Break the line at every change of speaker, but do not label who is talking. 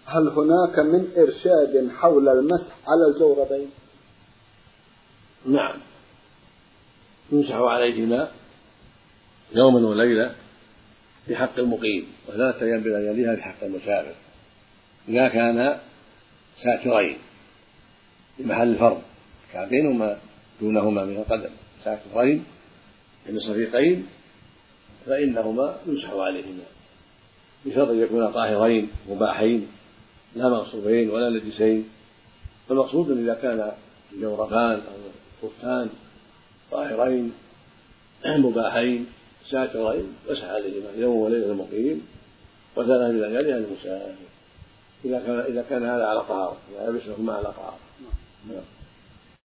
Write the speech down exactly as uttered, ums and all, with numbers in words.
هل هناك من إرشاد حول المسح على الجوربين؟
نعم، يمسح عليهما يوما وليلة في حق المقيم، وثلاثة أيام بلياليها في حق المسافر إذا كان ساترين بمحل الفرض كعبين وما دونهما من القدم، ساترين يعني صفيقين، فإنهما يمسح عليهما بشرط أن يكونا طاهرين مباحين لا مغصوبين ولا نجسين. فالمقصود إذا كان جوربان أو خفان طاهرين مباحين ساترين مسح عليهما يوم وليلة المقيم وثلاثة لياليها المسافر إذا كان إذا كان هذا على طهارة، إذا لبسهما على طهارة.